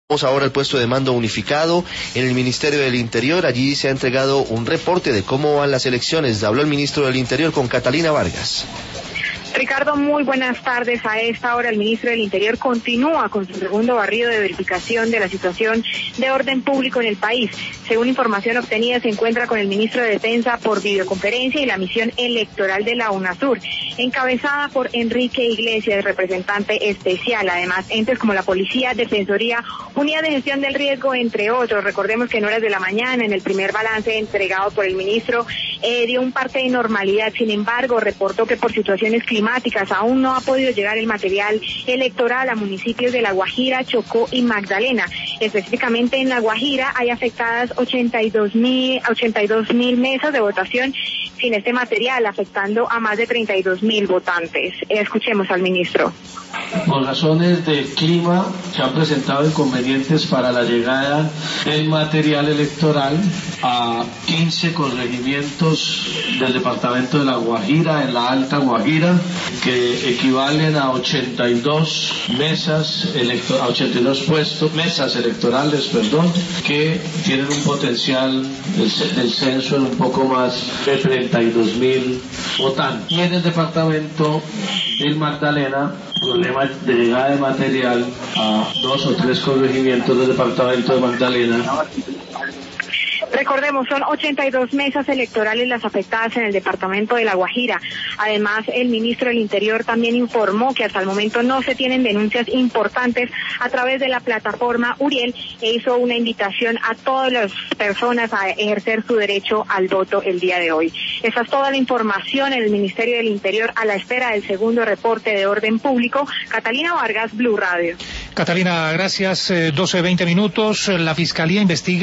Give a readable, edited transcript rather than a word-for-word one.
Vamos ahora al puesto de mando unificado en el Ministerio del Interior. Allí se ha entregado un reporte de cómo van las elecciones. Habló el ministro del Interior con Catalina Vargas. Ricardo, muy buenas tardes. A esta hora el ministro del Interior continúa con su segundo barrido de verificación de la situación de orden público en el país. Según información obtenida, se encuentra con el ministro de Defensa por videoconferencia y la misión electoral de la UNASUR, encabezada por Enrique Iglesias, representante especial. Además, entes como la Policía, Defensoría, Unidad de Gestión del Riesgo, entre otros. Recordemos que en horas de la mañana, en el primer balance entregado por el ministro, dio un parte de normalidad. Sin embargo, reportó que por situaciones climáticas aún no ha podido llegar el material electoral a municipios de La Guajira, Chocó y Magdalena. Específicamente en La Guajira hay afectadas 82.000 mesas de votación sin este material, afectando a más de 32.000 votantes. Escuchemos al ministro. Por razones del clima se han presentado inconvenientes para la llegada del material electoral a 15 corregimientos del departamento de La Guajira, en la Alta Guajira, que equivalen a 82 mesas mesas electorales, que tienen un potencial del censo en un poco más de 32.000 votantes. Y en el departamento del Magdalena, problemas de llegada de material a 2 o 3 corregimientos del departamento de Magdalena. Recordemos, son 82 mesas electorales las afectadas en el departamento de La Guajira. Además, el ministro del Interior también informó que hasta el momento no se tienen denuncias importantes a través de la plataforma Uriel e hizo una invitación a todas las personas a ejercer su derecho al voto el día de hoy. Esa es toda la información en el Ministerio del Interior a la espera del segundo reporte de orden público. Catalina Vargas, Blue Radio. Catalina, gracias. 12:20. La Fiscalía investiga